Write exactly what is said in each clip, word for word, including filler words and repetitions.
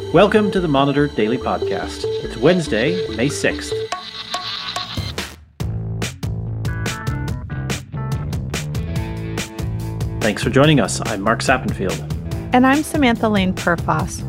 Welcome to the Monitor Daily Podcast. It's Wednesday, May sixth. Thanks for joining us. I'm Mark Sappenfield. And I'm Samantha Lane Purfoss.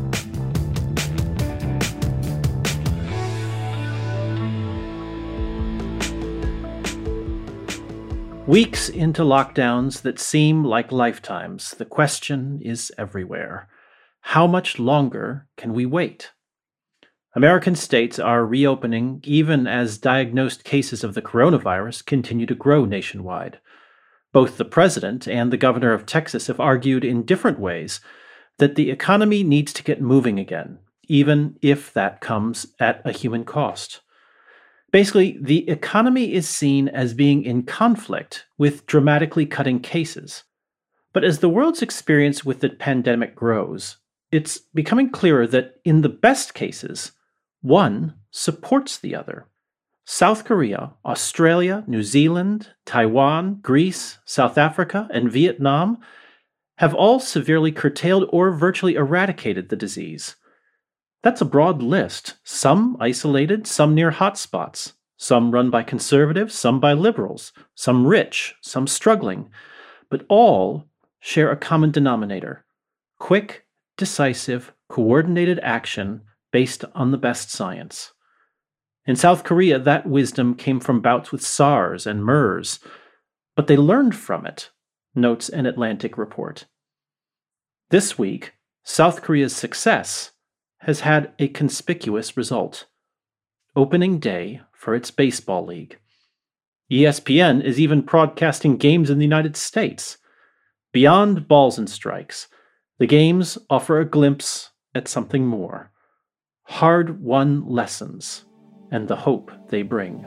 Weeks into lockdowns that seem like lifetimes, the question is everywhere. How much longer can we wait? American states are reopening even as diagnosed cases of the coronavirus continue to grow nationwide. Both the president and the governor of Texas have argued in different ways that the economy needs to get moving again, even if that comes at a human cost. Basically, the economy is seen as being in conflict with dramatically cutting cases. But as the world's experience with the pandemic grows, it's becoming clearer that in the best cases, one supports the other. South Korea, Australia, New Zealand, Taiwan, Greece, South Africa, and Vietnam have all severely curtailed or virtually eradicated the disease. That's a broad list, some isolated, some near hotspots, some run by conservatives, some by liberals, some rich, some struggling, but all share a common denominator: quick, decisive, coordinated action based on the best science. In South Korea, that wisdom came from bouts with SARS and MERS, but they learned from it, notes an Atlantic report. This week, South Korea's success has had a conspicuous result: opening day for its baseball league. E S P N is even broadcasting games in the United States. Beyond balls and strikes, the games offer a glimpse at something more: hard-won lessons and the hope they bring.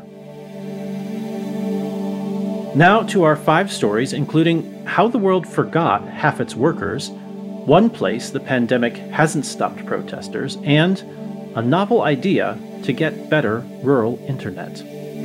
Now to our five stories, including how the world forgot half its workers, one place the pandemic hasn't stopped protesters, and a novel idea to get better rural internet.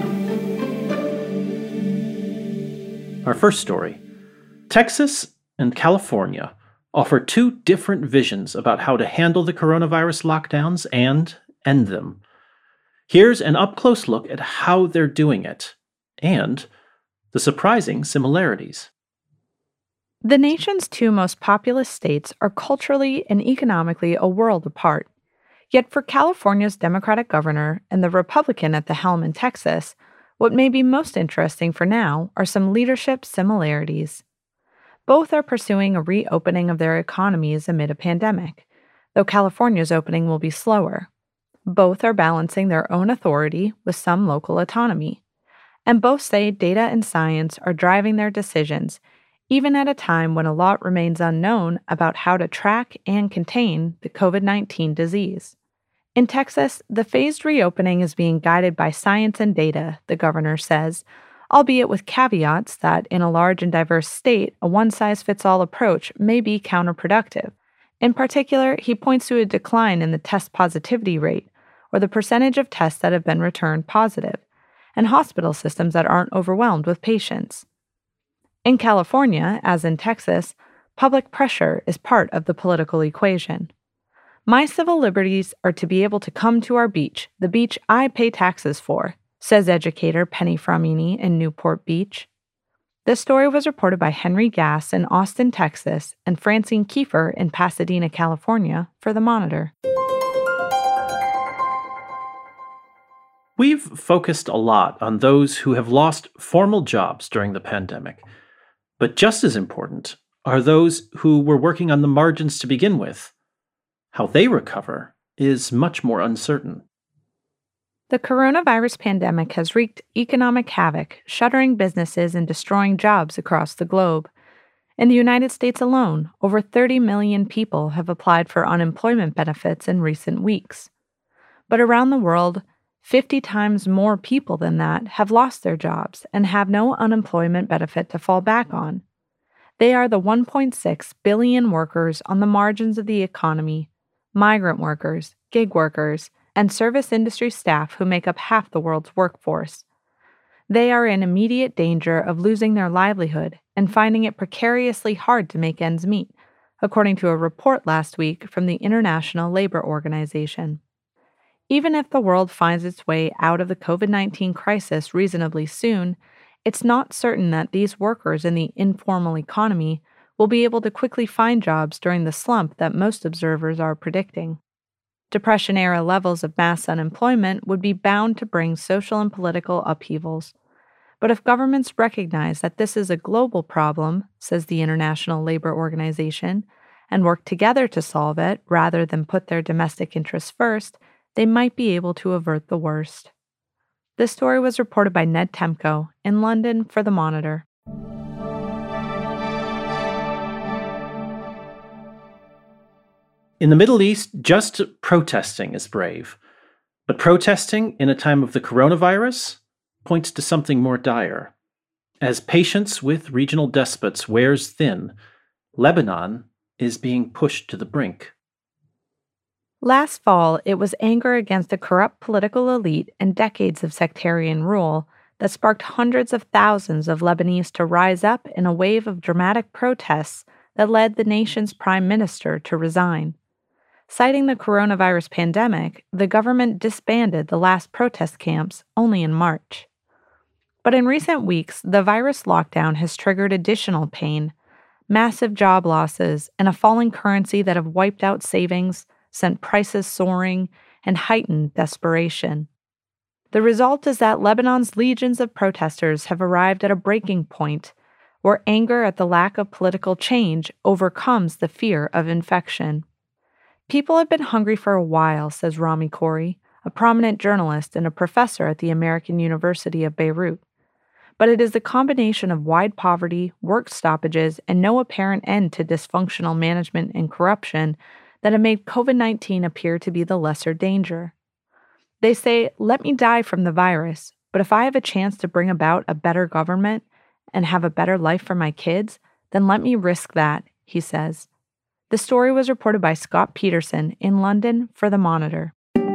Our first story: Texas and California offer two different visions about how to handle the coronavirus lockdowns and end them. Here's an up-close look at how they're doing it, and the surprising similarities. The nation's two most populous states are culturally and economically a world apart. Yet for California's Democratic governor and the Republican at the helm in Texas, what may be most interesting for now are some leadership similarities. Both are pursuing a reopening of their economies amid a pandemic, though California's opening will be slower. Both are balancing their own authority with some local autonomy. And both say data and science are driving their decisions, even at a time when a lot remains unknown about how to track and contain the covid nineteen disease. In Texas, the phased reopening is being guided by science and data, the governor says, albeit with caveats that in a large and diverse state, a one-size-fits-all approach may be counterproductive. In particular, he points to a decline in the test positivity rate, or the percentage of tests that have been returned positive, and hospital systems that aren't overwhelmed with patients. In California, as in Texas, public pressure is part of the political equation. My civil liberties are to be able to come to our beach, the beach I pay taxes for, says educator Penny Framini in Newport Beach. This story was reported by Henry Gass in Austin, Texas, and Francine Kiefer in Pasadena, California, for The Monitor. We've focused a lot on those who have lost formal jobs during the pandemic, but just as important are those who were working on the margins to begin with. How they recover is much more uncertain. The coronavirus pandemic has wreaked economic havoc, shuttering businesses and destroying jobs across the globe. In the United States alone, over thirty million people have applied for unemployment benefits in recent weeks. But around the world, fifty times more people than that have lost their jobs and have no unemployment benefit to fall back on. They are the one point six billion workers on the margins of the economy, migrant workers, gig workers, and service industry staff who make up half the world's workforce. They are in immediate danger of losing their livelihood and finding it precariously hard to make ends meet, according to a report last week from the International Labor Organization. Even if the world finds its way out of the COVID nineteen crisis reasonably soon, it's not certain that these workers in the informal economy will be able to quickly find jobs during the slump that most observers are predicting. Depression-era levels of mass unemployment would be bound to bring social and political upheavals. But if governments recognize that this is a global problem, says the International Labor Organization, and work together to solve it rather than put their domestic interests first, they might be able to avert the worst. This story was reported by Ned Temko in London for The Monitor. In the Middle East, just protesting is brave. But protesting in a time of the coronavirus points to something more dire. As patience with regional despots wears thin, Lebanon is being pushed to the brink. Last fall, it was anger against a corrupt political elite and decades of sectarian rule that sparked hundreds of thousands of Lebanese to rise up in a wave of dramatic protests that led the nation's prime minister to resign. Citing the coronavirus pandemic, the government disbanded the last protest camps only in March. But in recent weeks, the virus lockdown has triggered additional pain, massive job losses, and a falling currency that have wiped out savings, sent prices soaring, and heightened desperation. The result is that Lebanon's legions of protesters have arrived at a breaking point where anger at the lack of political change overcomes the fear of infection. People have been hungry for a while, says Rami Khoury, a prominent journalist and a professor at the American University of Beirut. But it is the combination of wide poverty, work stoppages, and no apparent end to dysfunctional management and corruption that have made COVID nineteen appear to be the lesser danger. They say, let me die from the virus, but if I have a chance to bring about a better government and have a better life for my kids, then let me risk that, he says. The story was reported by Scott Peterson in London for The Monitor.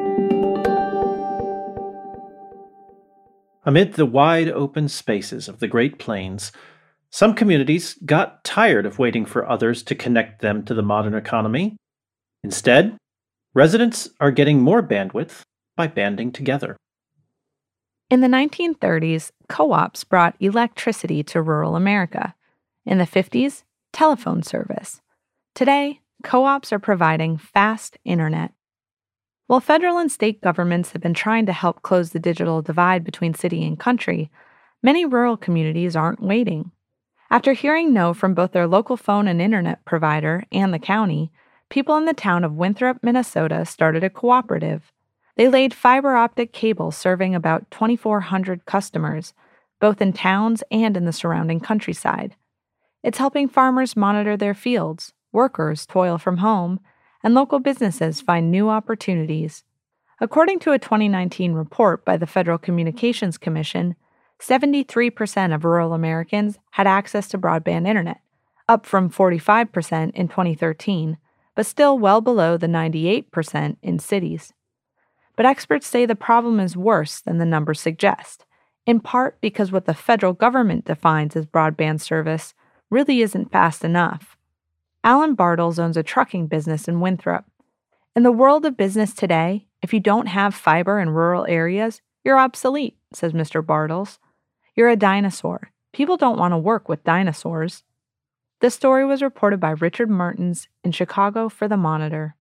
Amid the wide open spaces of the Great Plains, some communities got tired of waiting for others to connect them to the modern economy. Instead, residents are getting more bandwidth by banding together. In the nineteen thirties, co-ops brought electricity to rural America. In the fifties, telephone service. Today, co-ops are providing fast internet. While federal and state governments have been trying to help close the digital divide between city and country, many rural communities aren't waiting. After hearing no from both their local phone and internet provider and the county, people in the town of Winthrop, Minnesota started a cooperative. They laid fiber optic cable serving about twenty-four hundred customers, both in towns and in the surrounding countryside. It's helping farmers monitor their fields, workers toil from home, and local businesses find new opportunities. According to a twenty nineteen report by the Federal Communications Commission, seventy-three percent of rural Americans had access to broadband internet, up from forty-five percent in twenty thirteen, but still well below the ninety-eight percent in cities. But experts say the problem is worse than the numbers suggest, in part because what the federal government defines as broadband service really isn't fast enough. Alan Bartles owns a trucking business in Winthrop. In the world of business today, if you don't have fiber in rural areas, you're obsolete, says Mister Bartles. You're a dinosaur. People don't want to work with dinosaurs. This story was reported by Richard Mertens in Chicago for The Monitor.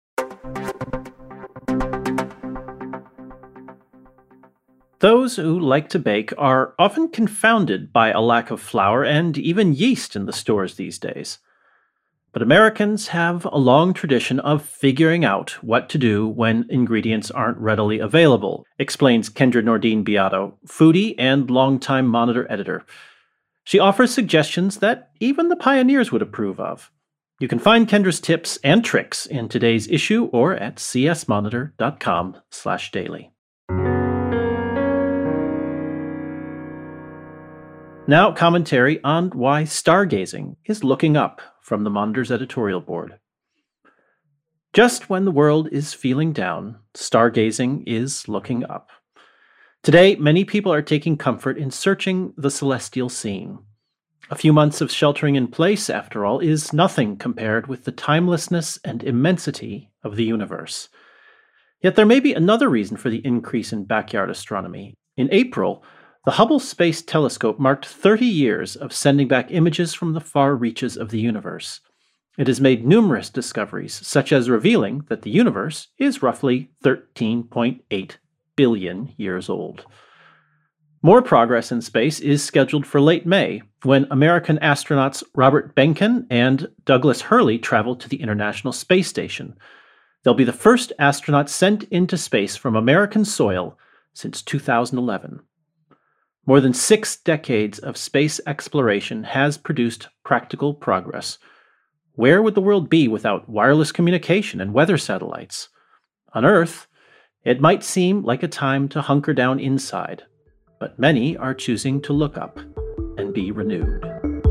Those who like to bake are often confounded by a lack of flour and even yeast in the stores these days. But Americans have a long tradition of figuring out what to do when ingredients aren't readily available, explains Kendra Nordine Beato, foodie and longtime Monitor editor. She offers suggestions that even the pioneers would approve of. You can find Kendra's tips and tricks in today's issue or at c s monitor dot com slash daily. Now, commentary on why stargazing is looking up from the Monitor's editorial board. Just when the world is feeling down, stargazing is looking up. Today, many people are taking comfort in searching the celestial scene. A few months of sheltering in place, after all, is nothing compared with the timelessness and immensity of the universe. Yet there may be another reason for the increase in backyard astronomy. In April, the Hubble Space Telescope marked thirty years of sending back images from the far reaches of the universe. It has made numerous discoveries, such as revealing that the universe is roughly thirteen point eight billion years old. More progress in space is scheduled for late May, when American astronauts Robert Behnken and Douglas Hurley travel to the International Space Station. They'll be the first astronauts sent into space from American soil since two thousand eleven. More than six decades of space exploration has produced practical progress. Where would the world be without wireless communication and weather satellites? On Earth, it might seem like a time to hunker down inside, but many are choosing to look up and be renewed.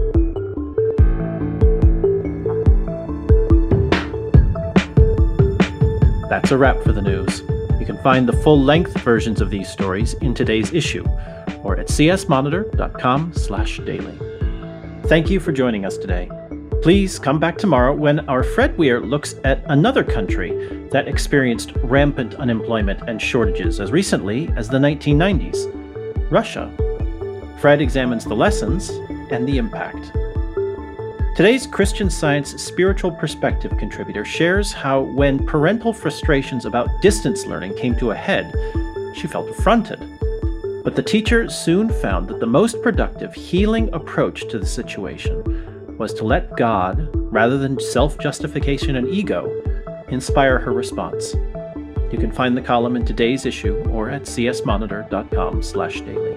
That's a wrap for the news. You can find the full-length versions of these stories in today's issue, or at c s monitor dot com slash daily. Thank you for joining us today. Please come back tomorrow when our Fred Weir looks at another country that experienced rampant unemployment and shortages as recently as the nineteen nineties, Russia. Fred examines the lessons and the impact. Today's Christian Science Spiritual Perspective contributor shares how when parental frustrations about distance learning came to a head, she felt affronted. But the teacher soon found that the most productive, healing approach to the situation was to let God, rather than self-justification and ego, inspire her response. You can find the column in today's issue or at c s monitor dot com slash daily.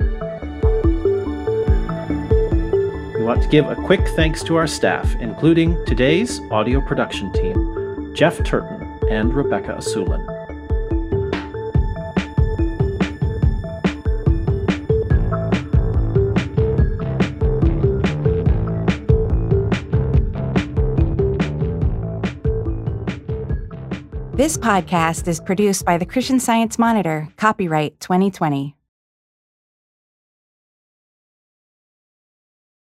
We want to give a quick thanks to our staff, including today's audio production team, Jeff Turton and Rebecca Asulin. This podcast is produced by the Christian Science Monitor, copyright twenty twenty.